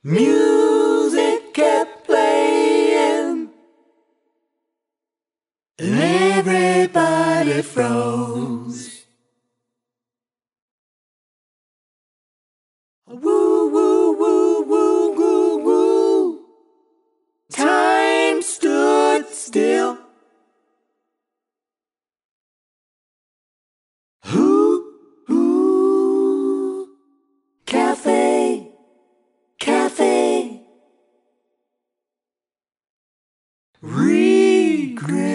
Music kept playing, and everybody froze. Woo, woo, woo, woo, woo, woo. Time stood still. Ooh, cafe, cafe. Regret.